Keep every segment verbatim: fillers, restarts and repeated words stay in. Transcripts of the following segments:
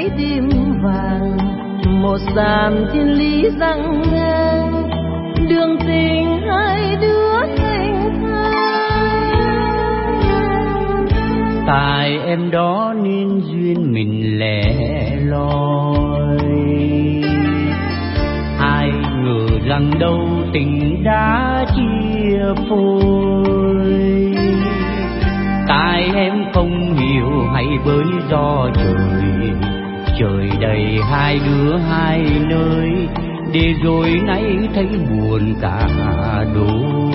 trái tim vàng, một dàn thiên lý răng ngang, đường tình hai đứa thành thang. Tại em đó nên duyên mình lẻ loi, ai ngờ rằng đâu tình đã chia phôi. Tại em không hiểu hay bởi do trời, trời đầy hai đứa hai nơi, để rồi nay thấy buồn cả đôi.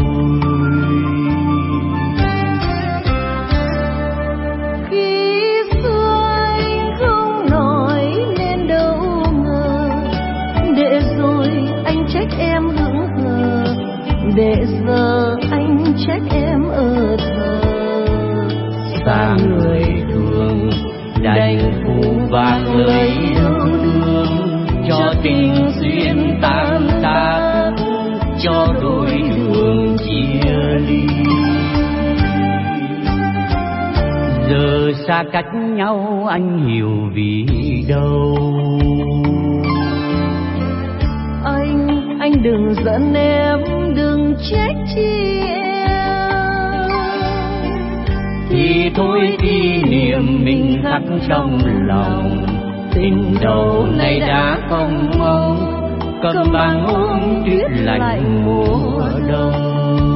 Khi xưa anh không nói nên đâu ngờ, để rồi anh trách em hững hờ, để giờ anh trách em ở thờ. Xa người thường đành phụ bạc lời yêu đương, cho tình duyên tan tác, cho đôi đường chia ly. Giờ xa cách nhau anh hiểu vì đâu. Anh, anh đừng giận em, đừng trách chi em. Thì thôi kỷ niệm mình khắc trong lòng, tình đầu này đã không mong, cầm bằng ôm tuyết lạnh mùa đông.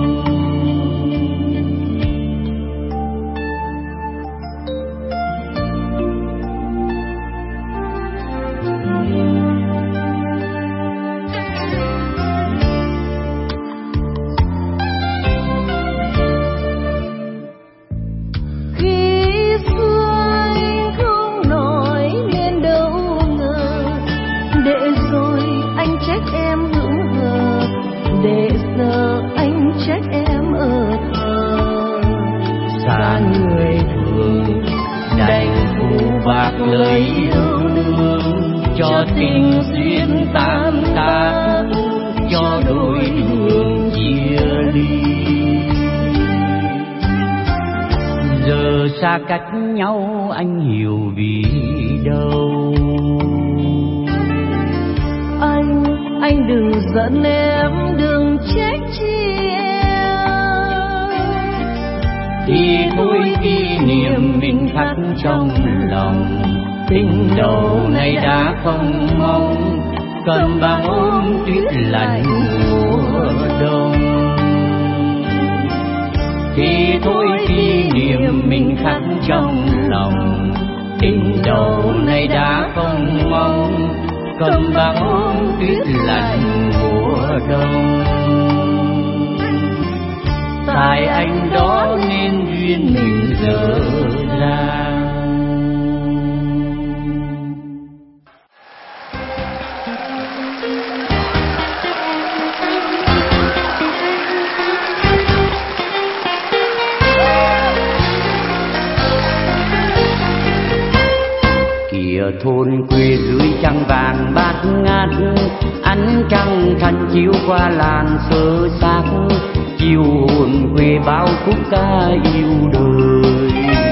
Lời yêu đương cho tình duyên tan tác, cho đôi đường chia ly. Giờ xa cách nhau anh hiểu vì đâu. Anh, anh đừng giận em, đừng trách chi em. Thì thôi kỷ niệm mình khắc trong lòng, tình đầu này đã không mong, cầm bằng ôm tuyết lạnh mùa đông. Thì thôi kỷ niệm mình khắc trong lòng, tình đầu này đã không mong, cầm bằng ôm tuyết lạnh mùa đông. Tại anh đó nên duyên mình dở dang. Thôn quê dưới trăng vàng bát ngát, ánh trăng thanh chiếu qua làn sơ xác, chiều hồn quê bao khúc ca yêu đời.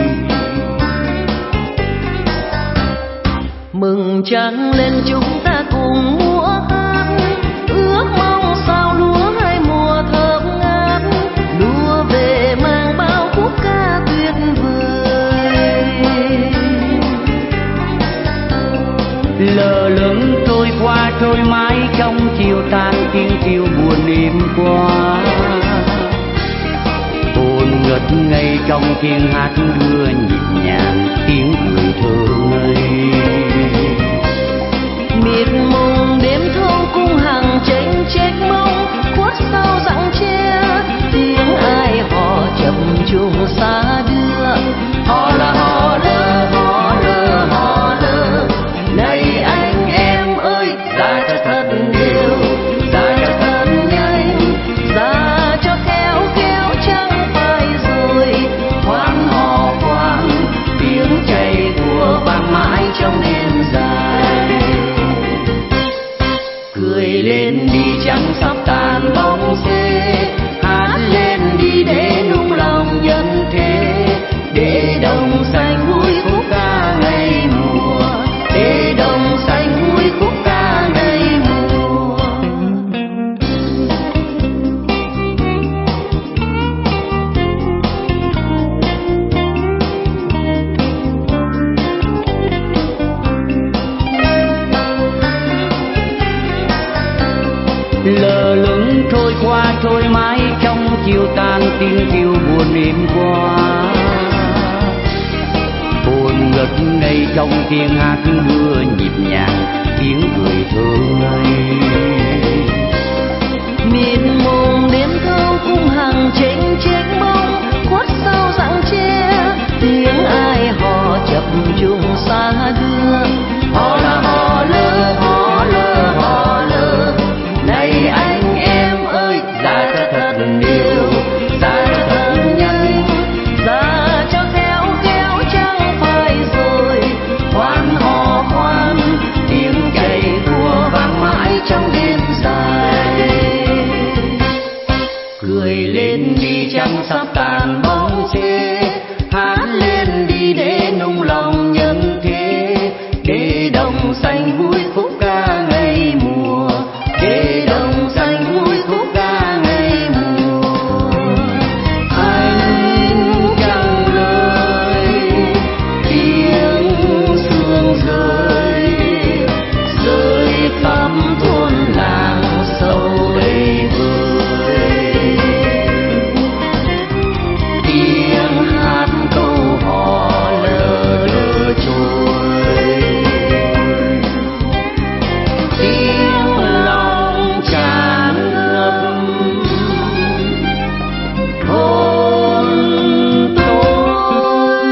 Mừng trăng lên chúng ta cùng múa hát, ước mong sao lúa hai mùa thơm ngát, lúa về mang bao khúc ca tuyệt vời. Lờ lững trôi qua trôi mãi trong chiều tan, tiếng kêu buồn êm qua hồn ngất ngây trong tiếng hát đưa nhịp nhàng, tiếng cười thơ ngây. Miệt mùng đêm thâu cung hàng tranh trách mong, khuất sau rặng tre tiếng ai hò chậm chung xa đưa. Hò là hò lơ, hò lơ, hò lơ, này anh em ơi, ra cho thật đều, ra cho thật nhanh, ra cho khéo khéo chẳng phải rồi. Hoan hò quang tiếng chảy của vang mãi trong đêm dài. Cười lên đi trăng sắp tàn bóng xế, hát lên đi để nung lòng nhân thế. chiều tan tiếng kêu buồn êm qua. Buồn ngất ngây trong tiếng hát đưa nhịp nhàng tiếng cười thơ ngây. Miền mông đêm thâu cung hàng chênh chênh bông khuất sau rặng tre, tiếng ai hò chập trùng xa đưa. Hò là hò lơ hò lơ hò lơ, này anh em ơi ra cho thật nhiều, ra cho thật nhanh, ra cho khéo khéo chẳng phải rồi. Khoan hò khoan tiếng cày thua vang mãi trong đêm dài. Cười lên đi trăng sắp tàn bóng xê, hát lên đi để nung lòng nhân thế, để đồng xanh vui khúc ca ngày mùa, để đồng xanh vui khúc ca ngày mùa. Anh chẳng lời tiếng sương rơi, rơi khắp thôn làng sâu đầy vơi. Tiếng hát câu hò lơ lơ trôi, tiếng lòng tràn ngập hồn tôi.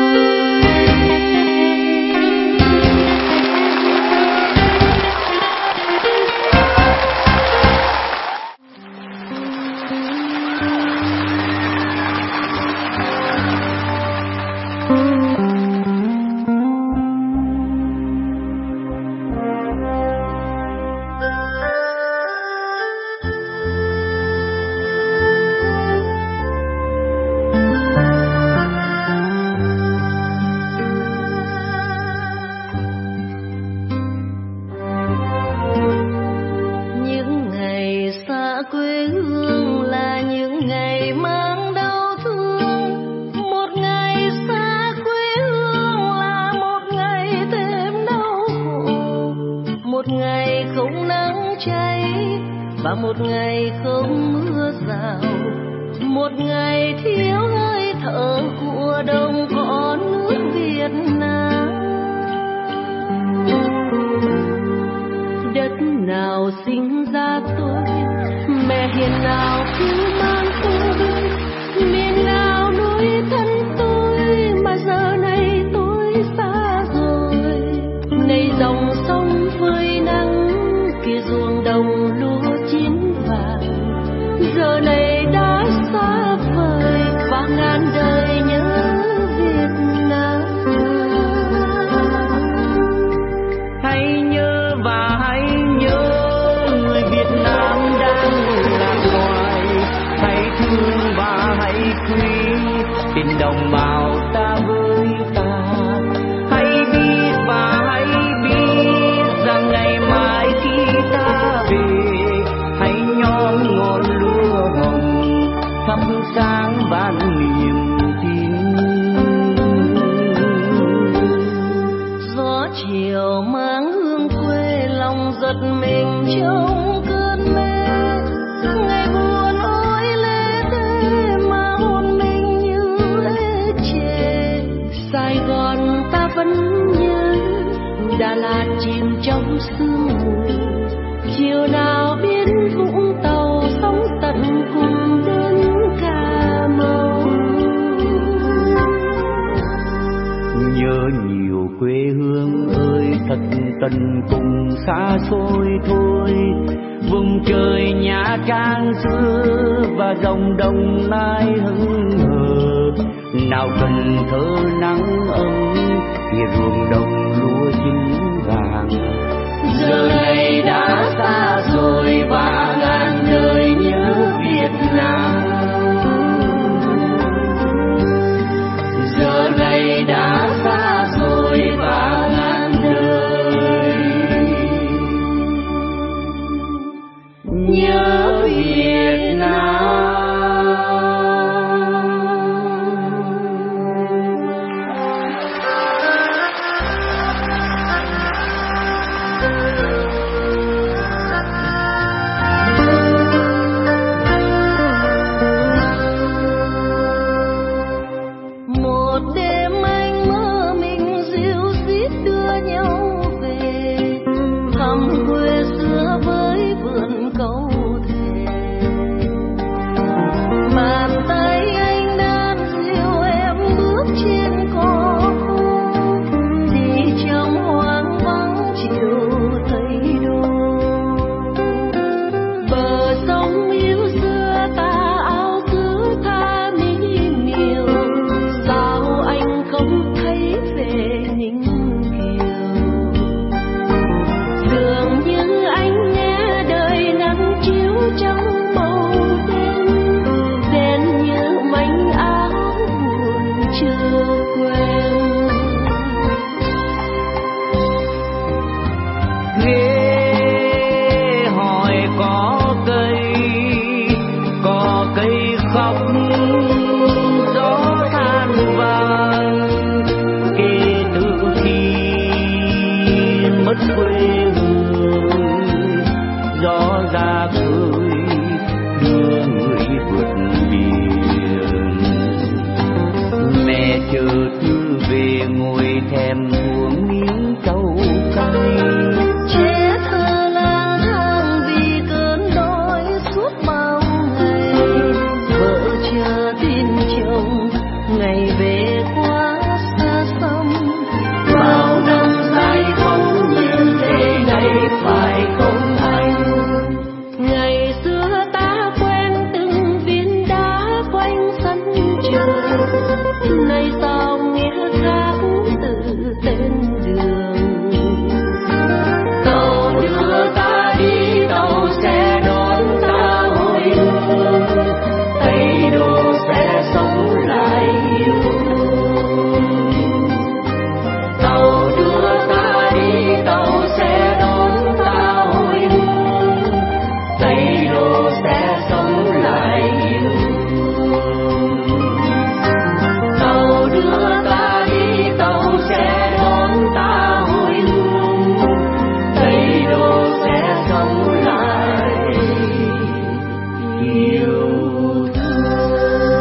Những ngày xa quê hương là những ngày mang đau thương. Một ngày xa quê hương là một ngày thêm đau khổ. Một ngày không nắng cháy và một ngày không mưa rào. Một ngày thiếu hơi thở của đồng cỏ nước Việt Nam. Đất nào sinh ra tôi, mẹ hiền nào cứ mang tôi. Miền nào nuôi thân tôi mà giờ này tôi xa rồi. Này dòng sông phơi nắng, kia ruộng đồng lúa chín vàng. Giờ này đã xa vời và ngàn đời nhớ Việt Nam. Hãy nhớ và hãy nhớ người Việt Nam đang lạc loài. Hãy thương và hãy quý tình đồng bào ta với ta. Hãy biết và hãy biết rằng ngày mai khi ta về, hãy nhóm ngọn lúa hồng thắp sáng ban niềm tin. Gió chiều mang hương quê, lòng giật mình trong cơn mê. Ngày buồn ôi lê thế mà hồn mình như ê chề. Sài Gòn ta vẫn nhớ, Đà Lạt chìm trong sương mù. Chiều nào biết Vũng Tàu sóng tận cùng đến Cà Mau. Nhớ nhiều quê hương ơi thật tận cùng xa xôi thôi. Vùng trời Nha Trang xưa và dòng Đồng Nai hững hờ. Nào Cần Thơ nắng ấm, kia ruộng đồng lúa chín vàng. Giờ này đã xa rồi và ngàn đời nhớ Việt Nam. Giờ này đã xa rồi và ngàn đời nhớ Việt Nam. đêm anh mơ mình dịu rít đưa nhau về thăm quê xưa với vườn câu thề. Bàn tay anh đan dịu em bước trên cỏ khô, đi trong hoang vắng chiều thấy đô. Bờ sông yêu xưa ta áo tứ tha mỹ miều, sao anh không thấy về những kiều. Dường như anh nghe đời nắng chiếu trong bầu đêm, đen như mảnh áo buồn chưa quên. Ghé hỏi có cây, có cây khóc gió than vàng, kể từ khi mất quê hương, gió ra khơi đưa người vượt biển. Mẹ chờ thư về ngồi thèm uống miếng trầu cay, Trẻ thơ lang thang vì cơn đói suốt bao ngày, vợ chờ tin chồng ngày về quá xa xăm. Bao năm dài không như thế này phải không anh? Ngày xưa ta quen từng viên đá quanh sân trường, nay sao nghĩa khác từ tên đường. Tàu đưa ta đi, tàu sẽ đón ta hồi hương, Tây Đô sẽ sống lại yêu. Tàu đưa ta đi, tàu sẽ đón ta hồi hương, Tây Đô sẽ sống lại yêu. Tàu đưa ta đi, tàu sẽ đón ta hồi hương, Tây Đô sẽ sống lại yêu thương.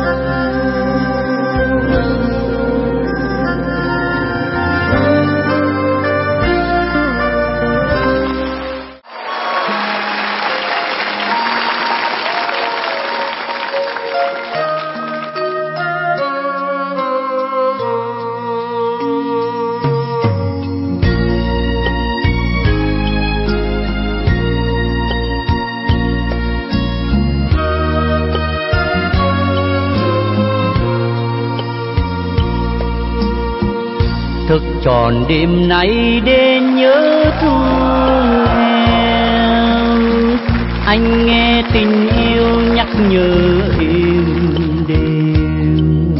thức tròn đêm nay để nhớ thương em. Anh nghe tình yêu nhắc nhớ êm đêm,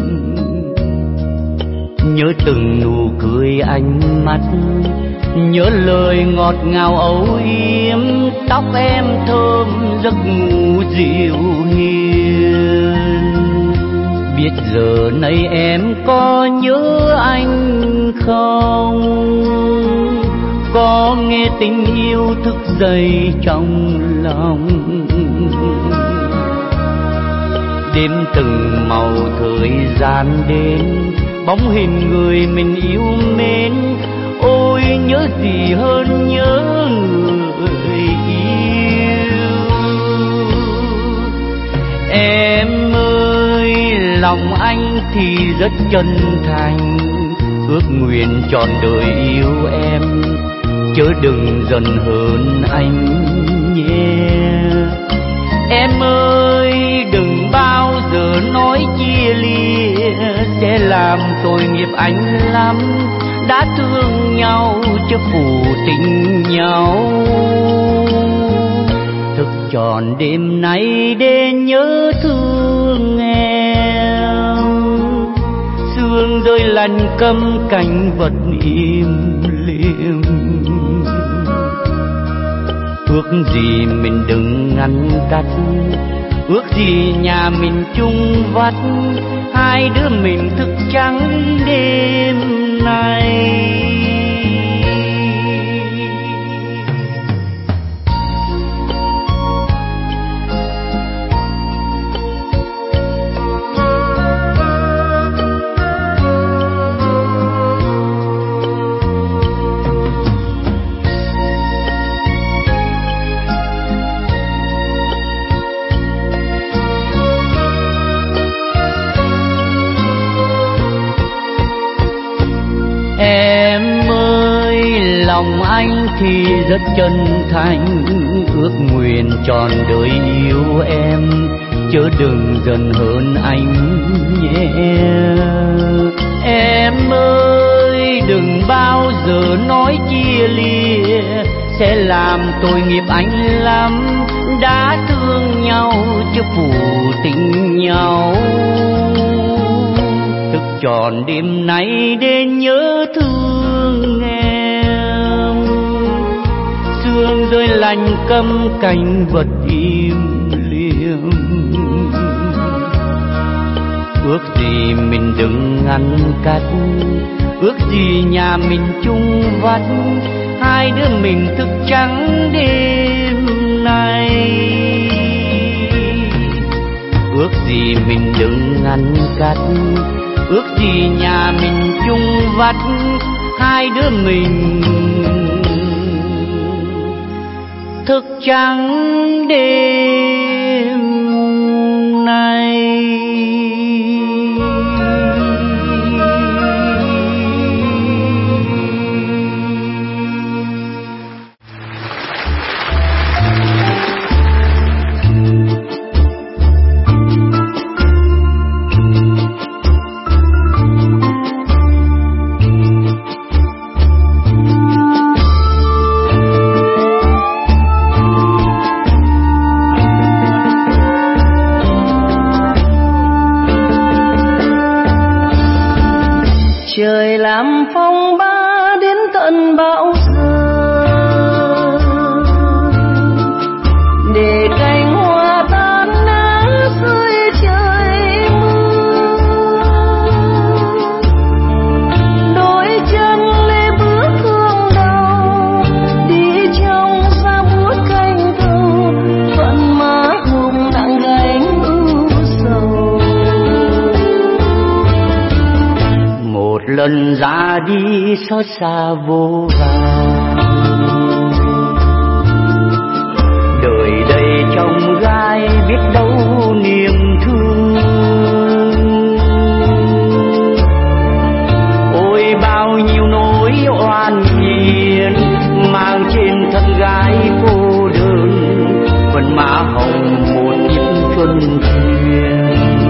nhớ từng nụ cười ánh mắt, nhớ lời ngọt ngào âu yếm, tóc em thơm giấc ngủ dịu hiền. Biết giờ này em có nhớ anh không, có nghe tình yêu thức dậy trong lòng. Đêm từng màu thời gian đến, bóng hình người mình yêu mến, ôi nhớ gì hơn nhớ người yêu. Em ơi, lòng anh thì rất chân thành, ước nguyện trọn đời yêu em, chớ đừng giận hờn anh nhé. Em ơi, đừng bao giờ nói chia lìa, sẽ làm tội nghiệp anh lắm. Đã thương nhau chứ phụ tình nhau, thức tròn đêm nay để nhớ thương em. Sương rơi lạnh câm cành vật im lìm, ước gì mình đừng ngăn cách, ước gì nhà mình chung vắt, hai đứa mình thức trắng đêm nay. lòng anh thì rất chân thành, ước nguyện trọn đời yêu em, chớ đừng dần hơn anh nhé. Em ơi đừng bao giờ nói chia lìa, sẽ làm tội nghiệp anh lắm. Đã thương nhau chứ phụ tình nhau, thức tròn đêm nay để nhớ thương em. Sương rơi lạnh câm cành vật im liềm, ước gì mình đừng ngăn cách, ước gì nhà mình chung vắt, hai đứa mình thức trắng đêm nay. Ước gì mình đừng ngăn cách, ước gì nhà mình chung vắt, hai đứa mình thức trắng đêm nay. Trời làm phong ba đến tận bao giờ, để cành hoa tan lá rơi trời mưa. Đôi chân lê bước thương đau, đi trong xa buốt canh thâu, phận má hồng nặng gánh ưu sầu. Một lần ra đi xót xa vô vàn, đời đầy chông gai biết đâu niềm thương. Ôi bao nhiêu nỗi oan nghiền mang trên thân gái cô đơn, phần má hồng một những xuân thuyền.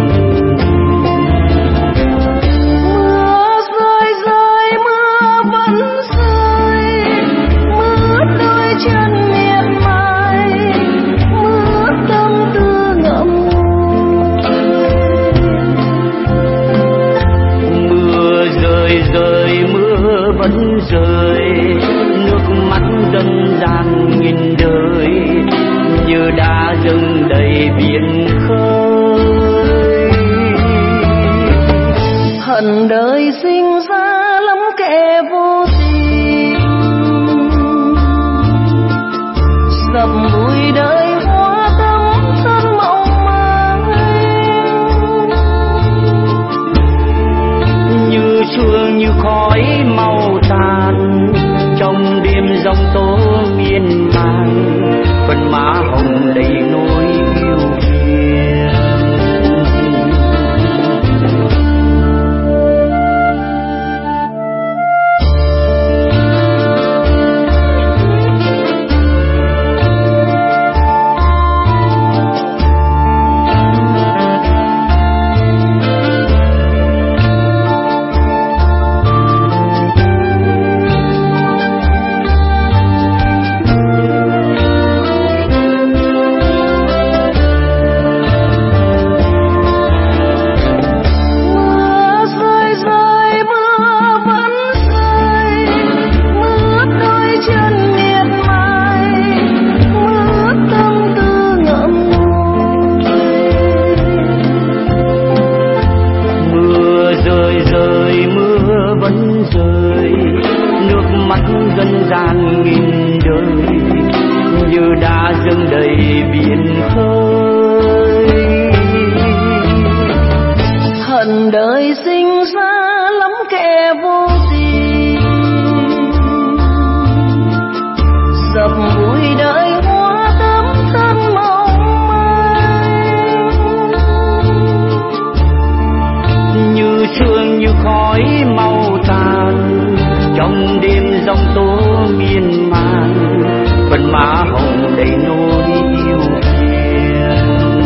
Vẫn rơi nước mắt dân gian nghìn đời, như đã dâng đầy biển khơi. Hận đời sinh ra lắm kẻ vô tình, dập bụi đời hoa tắm thân mộng màng. Như sương như khói mau tàn, trong đêm giông tố miên man, phần má hồng đầy nỗi yêu phiền. Dân gian nghìn đời như đã dâng đầy biển khơi. Hận đời sinh ra lắm kẻ vô tình, dập bụi đời hoa tắm thân mong manh. Như sương như khói mau tàn, trong đêm giông tố má hồng đầy nỗi yêu phiền.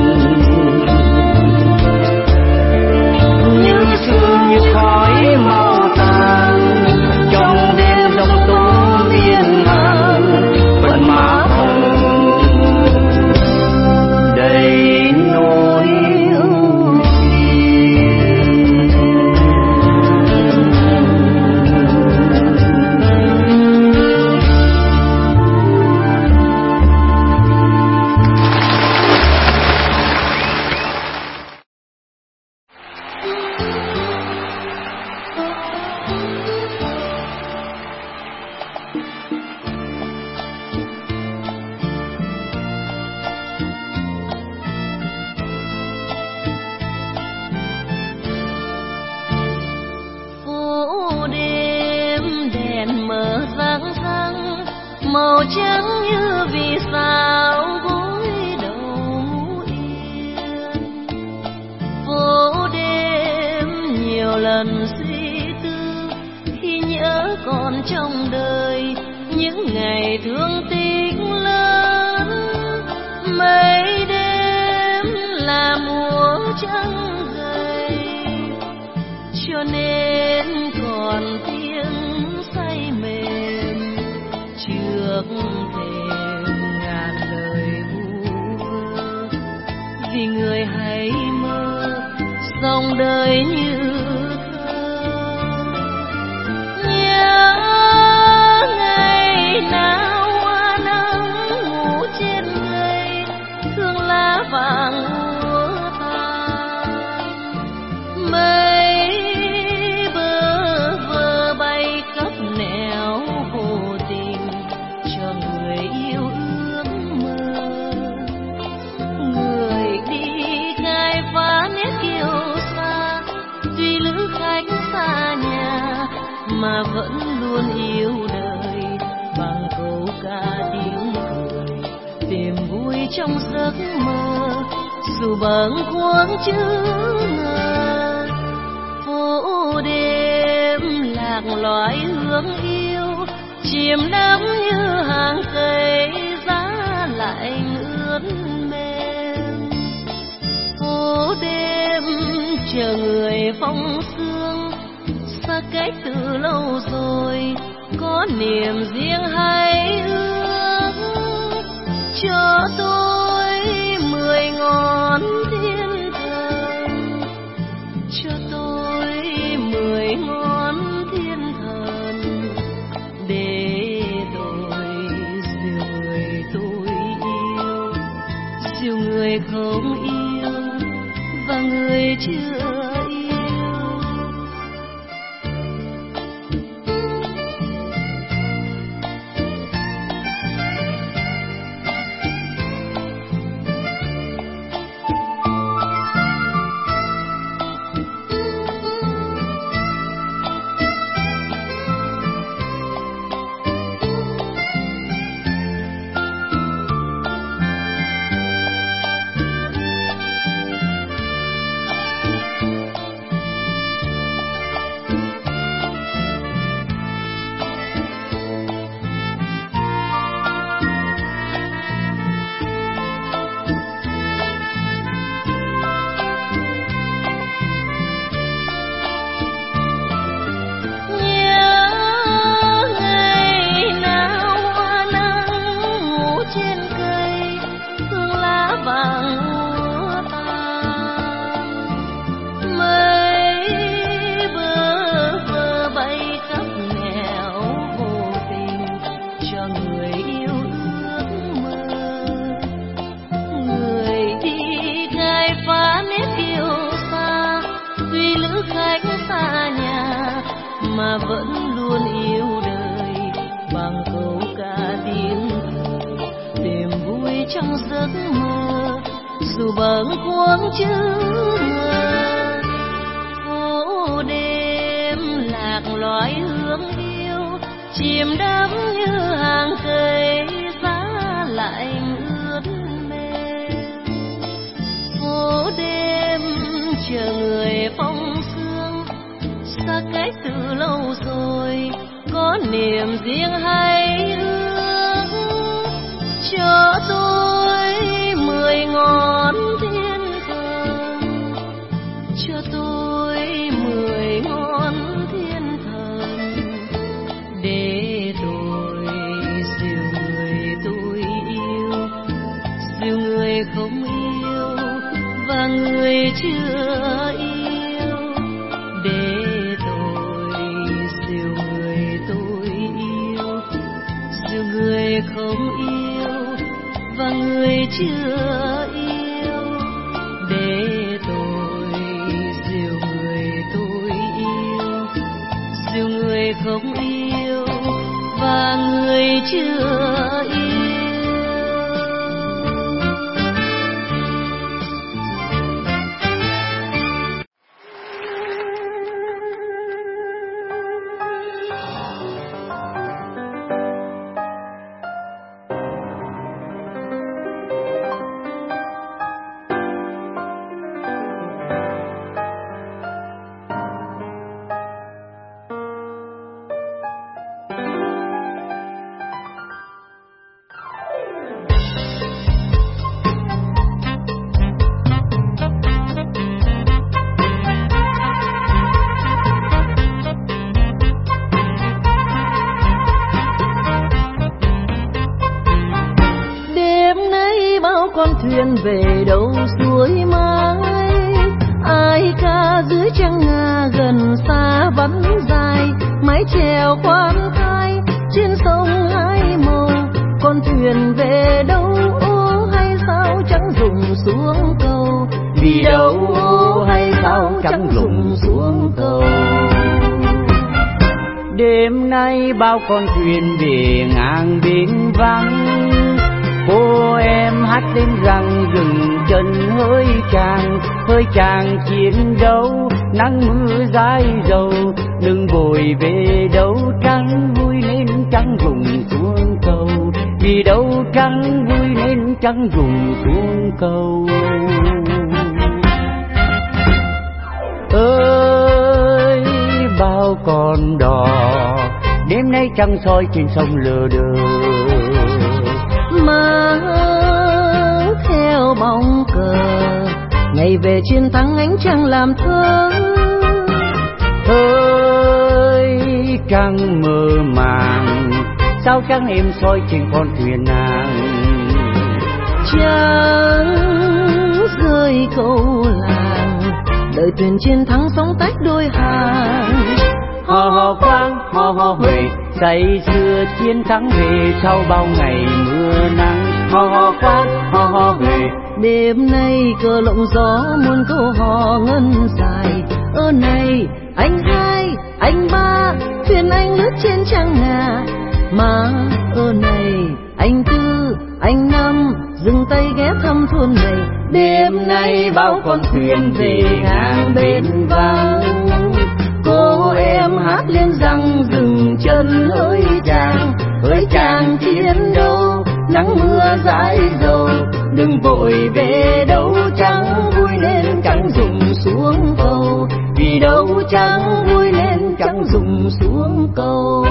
Như sương như khói mau tàn trong đêm giông tố miên man, vẫn má hồng đầy nỗi ưu phiền. Phố đêm đèn mờ răng răng, màu trắng như vì sao gối đầu yên. Phố đêm nhiều lần suy tư khi nhớ còn trong đời những ngày thương tích lớn. Mấy đêm là mùa trắng gầy, cho nên còn tiếng say mềm trước thềm ngàn lời vu vơ. Vì người hãy mơ dòng đời như thơ, nhớ ngày nào hoa nắng ngủ trên cây, thương lá vàng úa tàn. Mây bơ vơ bay khắp nẻo vô tình cho người yêu ước mơ. Người đi khai phá nét kiêu sa, tuy lữ khách xa nhà mà vẫn luôn yêu đời bằng câu ca tiếng cười, tìm vui trong giấc mơ dù bâng khuâng chữ ngờ. Phố đêm lạc loài hương yêu, chìm đắm như hàng cây giá lạnh ướt mềm. Phố đêm chờ người phong sương, xa cách từ lâu rồi, có niềm riêng hay ước cho tôi mười ngón thiên thần, cho tôi mười ngón thiên thần, để tôi dìu người tôi yêu, dìu người không yêu và người chưa yêu. Mà vẫn luôn yêu đời bằng câu ca tiếng cười, tìm vui trong giấc mơ dù bâng khuâng chữ ngờ. Phố đêm lạc loài hương yêu, chìm đắm như hàng cây giá lạnh ướt mềm. Phố đêm chờ người phong sương, xa cách từ lâu rồi, có niềm riêng hay ước cho tôi mười ngón thiên thần, cho tôi mười ngón thiên thần, để tôi siêu người tôi yêu, siêu người không yêu và người chưa yêu, để tôi siêu người tôi yêu, siêu người không yêu và người chưa yêu, để tôi siêu người tôi yêu, siêu người không yêu và người chưa yêu. Thuyền về đâu suối mãi, ai ca dưới trăng ngà gần xa vắng dài, mái chèo khoan thai trên sông hai màu. Con thuyền về đâu ô hay sao chẳng rụng xuống cầu, vì đâu ô hay sao chẳng rụng xuống cầu. Đêm nay bao con thuyền về ngang bến vắng, cô em hát lên rằng dừng chân hỡi chàng, hỡi chàng chiến đấu nắng mưa dãi dầu, đừng vội về đâu trắng vui nên trắng rụng xuống cầu, vì đâu trắng vui nên trắng rụng xuống cầu. Ơi bao con đò đêm nay trăng soi trên sông lờ đờ, mà theo bóng cờ ngày về chiến thắng ánh trăng làm thơ. Ơi trăng mơ màng sao trăng em soi trên con thuyền nàng, trăng rơi câu làng đợi thuyền chiến thắng sóng tách đôi hàng. Hò hò quang hò hò huệ say sưa chiến thắng về sau bao ngày mưa nắng. Hò hò quang hò hò huệ đêm nay cờ lộng gió muôn câu hò ngân dài. Ơ này anh hai anh ba thuyền anh lướt trên trăng ngà, mà ơ này anh tư anh năm dừng tay ghé thăm thôn này. Đêm nay bao con thuyền về ngang bến vắng, cô em hát lên rằng dừng chân hỡi chàng, hỡi chàng chiến đấu nắng mưa dãi dầu, đừng vội về đâu trắng vui lên trắng rụng xuống cầu, vì đâu trắng vui lên trắng rụng xuống cầu.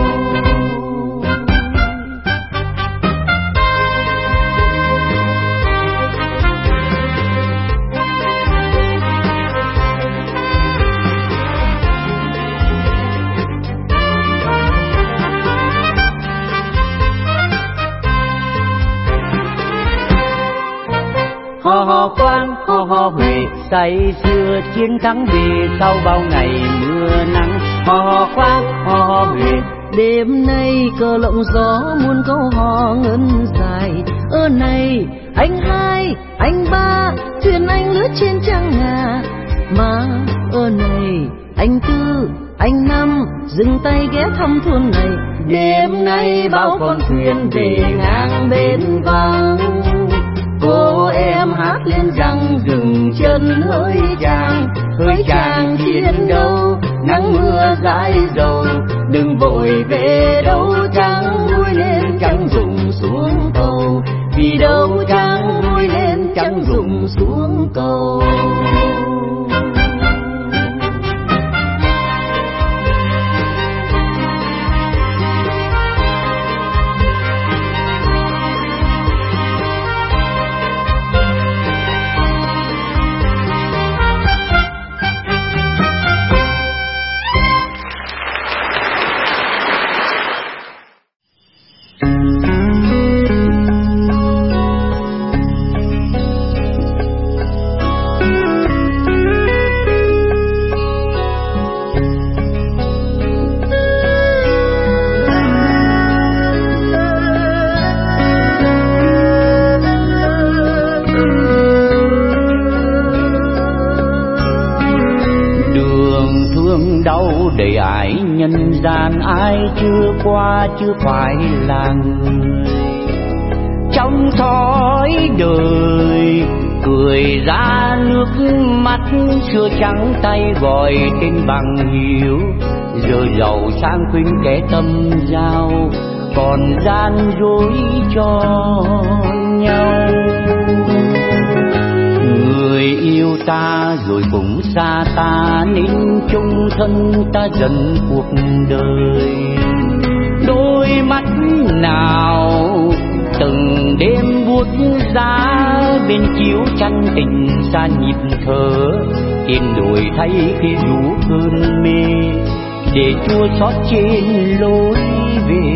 Hò hò quang hò hò huệ say sưa chiến thắng về sau bao ngày mưa nắng. Hò hò quang hò hò huệ đêm nay cờ lộng gió muôn câu hò ngân dài. Ơ này anh hai anh ba thuyền anh lướt trên trăng ngà, mà ơ này anh tư anh năm dừng tay ghé thăm thôn này. Đêm nay bao con thuyền về ngang bến vắng, cô em hát lên rằng dừng chân hỡi chàng, hỡi chàng chiến đấu nắng mưa dãi dầu, đừng vội về đâu trắng vui lên trắng rụng xuống cầu, vì đâu trắng vui lên trắng rụng xuống cầu. đầy ải nhân gian, ai chưa qua chưa phải là người. Trong thói đời cười ra nước mắt, xưa trắng tay gọi tên bằng hiếu, giờ giàu sang khuyên kẻ tâm giao, còn gian dối cho nhau. Người yêu ta rồi cũng xa ta, nên chung thân ta dần cuộc đời. Đôi mắt nào từng đêm buốt giá, bên chiếu chăn tình xa nhịp thở, trên đồi thấy khi rủ cơn mê, để chua xót trên lối về.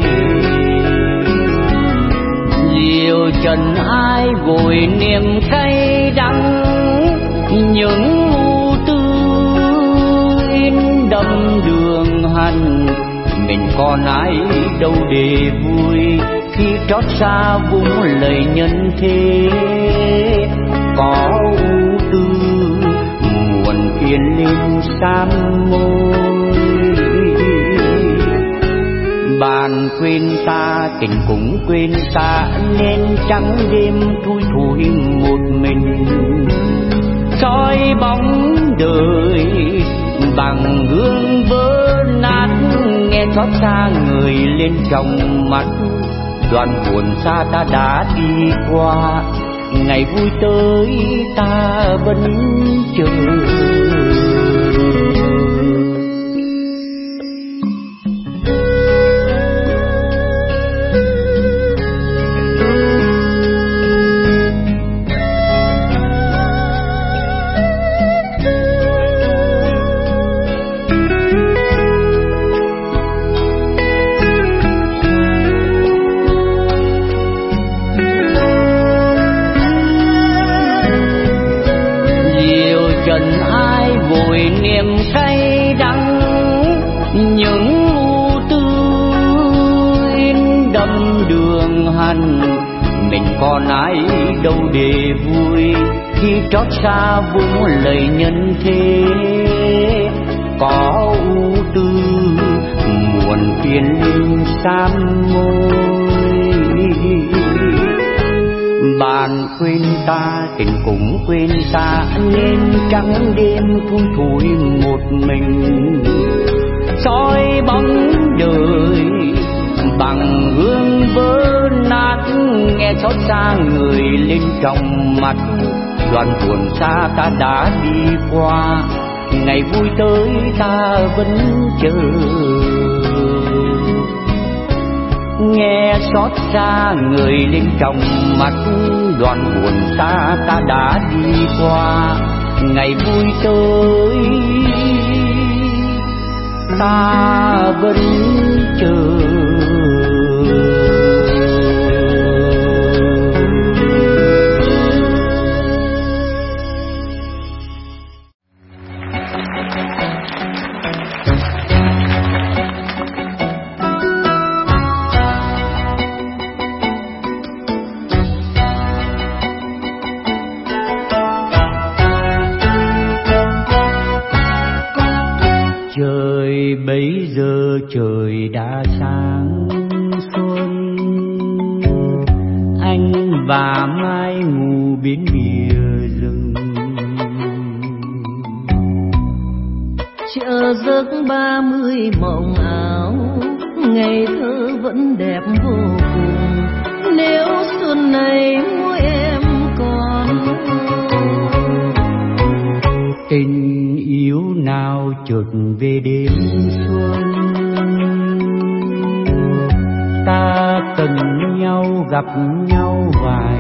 Diều trần ai vội niềm cay đắng, những ưu tư in đậm đường hằn. Mình còn ai đâu để vui, khi trót xa vung lời nhân thế. Có ưu tư muộn phiền lên sam môi, bạn quên ta tình cũng quên ta, nên trắng đêm thui thủi một mình. Soi bóng đời bằng gương vỡ nát, nghe xót xa người lên trong mắt. Đoạn buồn xa ta đã đi qua, ngày vui tới ta vẫn chờ. Còn ai đâu để vui, khi trót xa vung lời nhân thế. Có ưu tư muộn phiền lên sam môi, bạn quên ta tình cũng quên ta, nên trắng đêm thui thủi một mình. Soi bóng đời bằng gương vỡ nát, nghe xót xa người lên trong mắt. Đoạn buồn xa ta đã đi qua, ngày vui tới ta vẫn chờ. Nghe xót xa người lên trong mắt, đoạn buồn xa ta đã đi qua, ngày vui tới ta vẫn chờ. Bây giờ trời đã sáng xuân, anh và Mai ngủ bên bìa rừng. Chờ giấc ba mươi mộng ảo, ngày thơ vẫn đẹp vô cùng. Nếu xuân này mỗi em còn tình yêu nào chợt về đêm xuân, ta cần nhau gặp nhau vài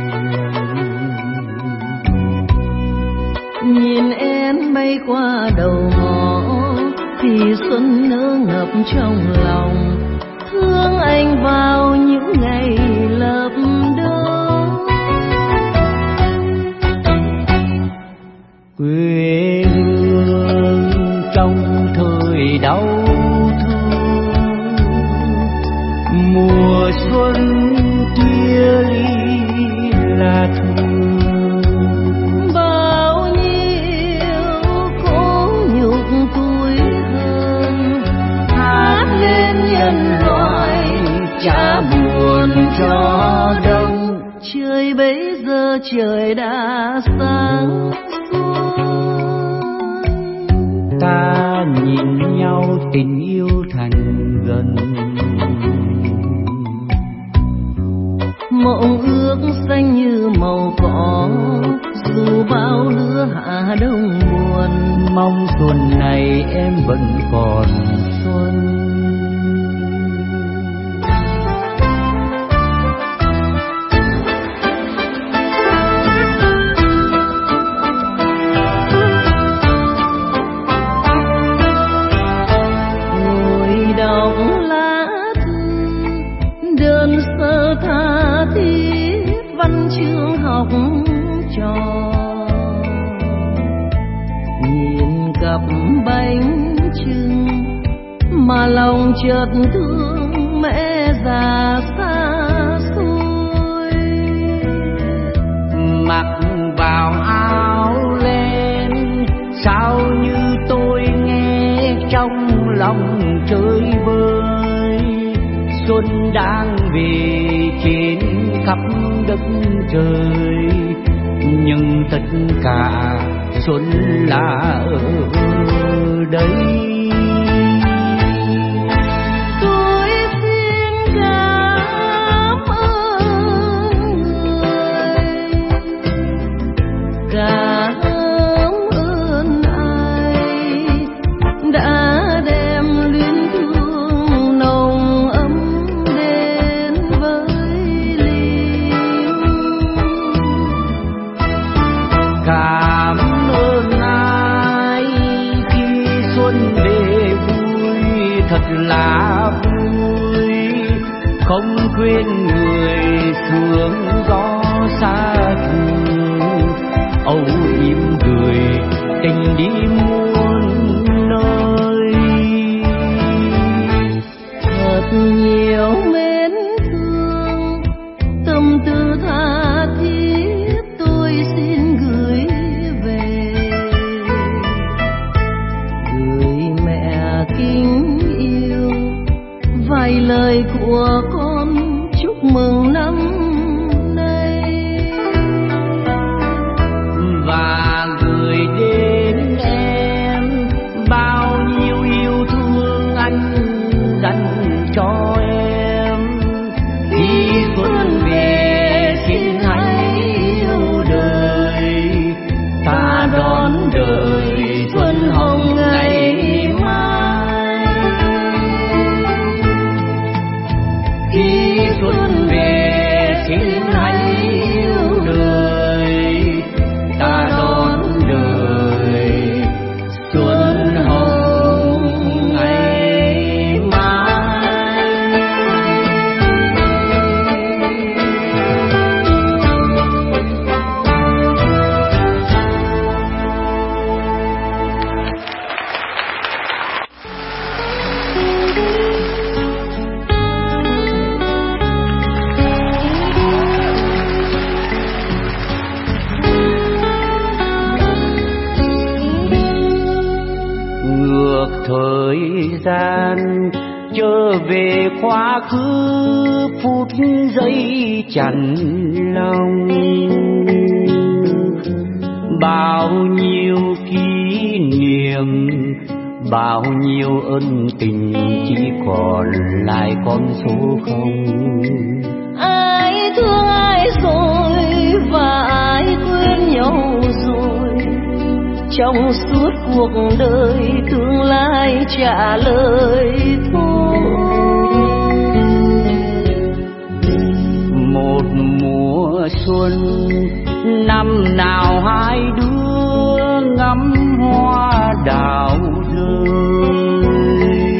lần. Nhìn em bay qua đầu ngõ thì xuân nở ngập trong lòng, thương anh vào những ngày lập đó. Quê hương trong thời đau thương, mùa xuân chia ly là thương. Bao nhiêu cố nhục tuổi thơ chả buồn cho đâu. Trời bấy giờ trời đã sáng xuôi, ta nhìn nhau tình yêu thành gần. Mộng ước xanh như màu cỏ, dù bao lứa hạ đông buồn. Mong xuân này em vẫn còn xuân. Ngồi đọc lá thư đơn sơ tha thiết, văn chương học trò. Nhìn cặp bánh trưng mà lòng chợt thương mẹ già xa xôi. Mặc vào áo len sao như tôi nghe trong lòng chơi vơi. Xuân đang về trên khắp đất trời, nhưng tất cả xuân là ở đây. Tôi xin cảm ơn người, cảm ơn ai đã đem luyến thương nồng ấm đến với Linh. Cảm ơn ai khi xuân về vui, thật là vui. Không quên người sương gió xa thương, âu yếm người tình đi muôn nơi. Thật nhiều mến thương, tâm tư tha thiết tôi xin gửi về. Gửi mẹ kính yêu vài lời của con chúc mừng năm nay. Và gửi đến em bao nhiêu yêu thương anh dành cho em. Khi xuân về xin hãy yêu đời, ta đón đời xuân hồng ngày mai. Khi xuân về xin hãy yêu đời, ta đón đời xuân hồng ngày mai. Ngược thời gian trở về quá khứ, phút giây chạnh lòng. Bao nhiêu kỷ niệm, bao nhiêu ân tình chỉ còn lại con số không. Ai thương ai rồi và ai quên nhau rồi, trong suốt cuộc đời tương lai trả lời thôi. Một mùa xuân năm nào hai đứa ngắm hoa đào rơi,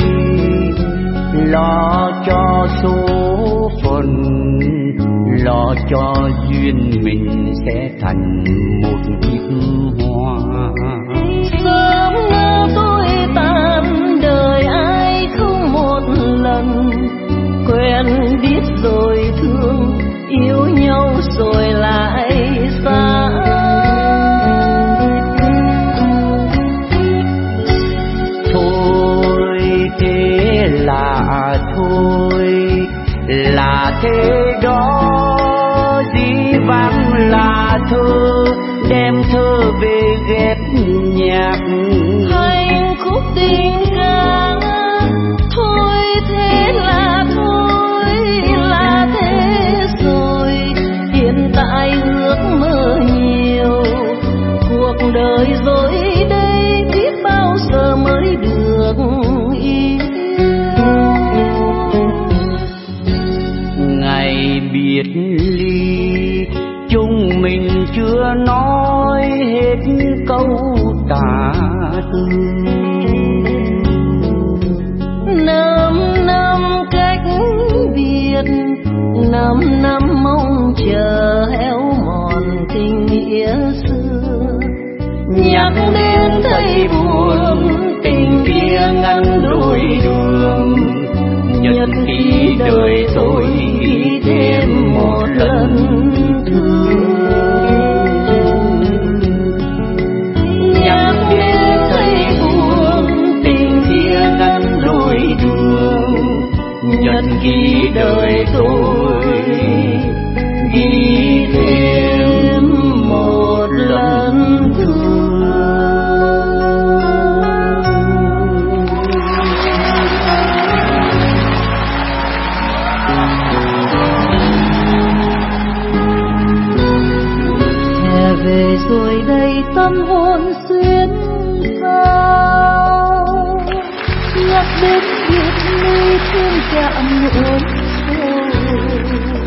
lo cho số phận, lo cho duyên mình sẽ thành một kiếp hoa. Sớm ngỡ tôi tan đời ai không một lần, quen biết rồi thương, yêu nhau rồi lại xa. Thôi thế là thôi, là thế đó dĩ vãng là thơ, đem thơ về ghép nhạc hành khúc tình ca. Thôi thế là thôi, là thế rồi, hiện tại ước mơ nhiều, cuộc đời rồi đây biết bao giờ mới được yêu. Ngày biệt ly chúng mình chưa nói hết câu tả tư. Năm năm cách biệt, năm năm mong chờ héo mòn tình nghĩa xưa. Nhắc đến thấy buồn, tình kia ngăn đôi đường. Nhật ký đời tôi ghi thêm một lần thương. Nhắc đến thấy buồn, tình kia ngăn đôi đường. Nhật ký đời tôi ghi thêm một lần thương. Về rồi đây tâm hồn xuyên thao, nhắc đến biệt ly thương chạm nỗi sầu.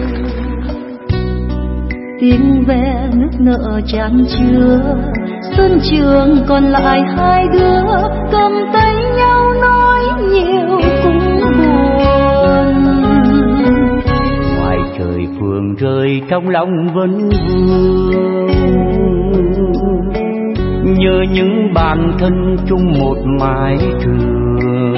Tiếng ve nước nợ chan chứa, sân trường còn lại hai đứa cầm tay nhau nói nhiều cũng buồn. Ngoài trời phường rơi trong lòng vẫn vương, nhớ những bản thân chung một mái trường.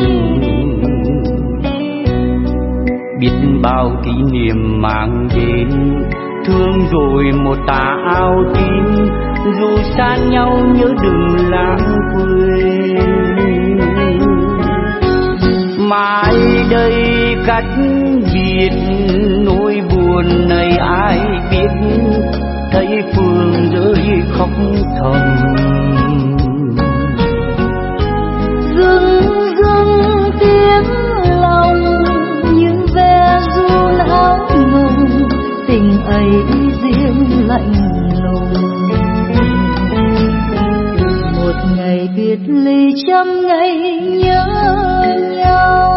Biết bao kỷ niệm mang đến, thương rồi một tà áo tím. Dù xa nhau nhớ đừng lãng quên, mãi đây cách biệt nỗi buồn này ai biết. Thấy Phương rơi khóc thầm, dưng dưng tiếng lòng những ve ru áo nùng, tình ấy riêng lạnh lùng. Một ngày biệt ly trăm ngày nhớ nhau,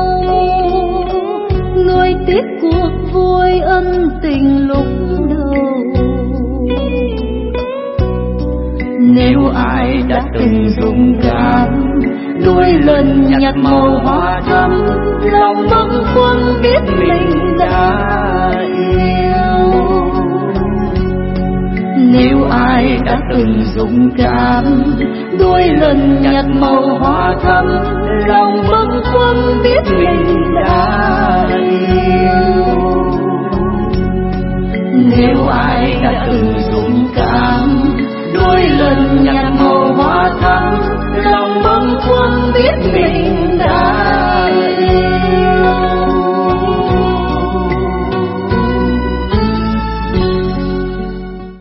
nuối tiếc cuộc vui ân tình lúc đầu. Nếu ai đã từng dũng cảm đôi lần nhặt màu hoa thắm, lòng bâng khuâng biết mình đã yêu. Nếu ai đã từng dũng cảm đôi lần nhặt màu hoa thắm, lòng bâng khuâng biết mình đã yêu. Nếu ai đã từng dũng cảm đôi lần nhặt màu hoa thắm, lòng bâng khuâng biết mình đã